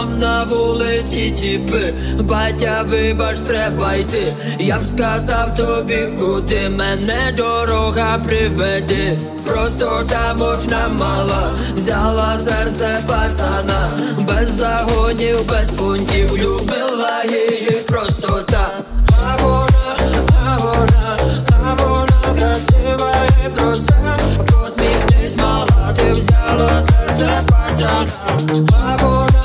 Там на вулиці тіпи, батя, вибач, треба йти. Я б сказав тобі, куди мене дорога приведе. Просто там одна мала взяла серце пацана, без загонів, без пунктів, любила її просто так. А вона красива і проста. Посміхнись, мала, ти взяла серце пацана. А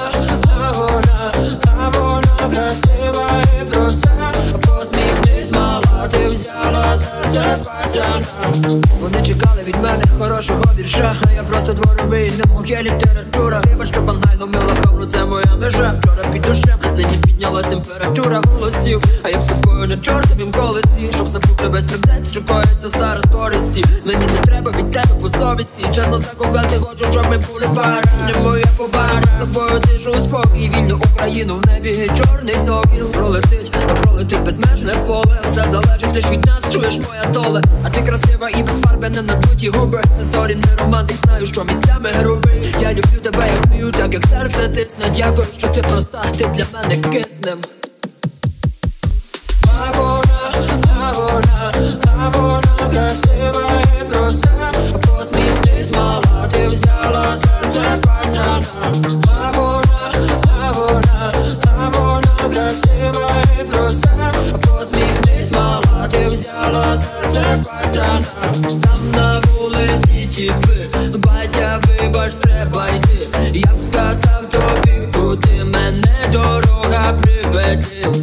вона красива і проста. Посміхнись, мала, ти взяла серце пацана. Вони чекали від мене хорошого вірша, а я просто дворовий, не моя література. Вибач, що банально мила, певно, це моя межа. Вчора під дощем, нині піднялась температура голосів, а я вступаю на чортовім колесі, щоб забути весь трендець, що коїться зараз користі. Мені не треба від тебе по совісті, чесно закохався, хочу, щоб ми були пара. Не моя побара, з тобою тишу спокій. Вільну Україну в небі чорний сокіл пролетить, та пролетить безмежне поле. Все залежить лиш від нас, чуєш моя доле. А ти красива і без фарби, не надуті губи. Зорі не романтик, знаю, що місцями грубий. Я люблю тебе, як вмію, так як серце тисне. Дякую, що ти проста, ти для мене киснем. А вона красива і проста. Посміхнись, мала, ти взяла серце пацана. А вона красива і проста. Посміхнись, мала, ти взяла серце пацана. Там на вулиці тіпи, батя, вибач, треба йти. Я б сказав тобі, куди мене дорога приведе.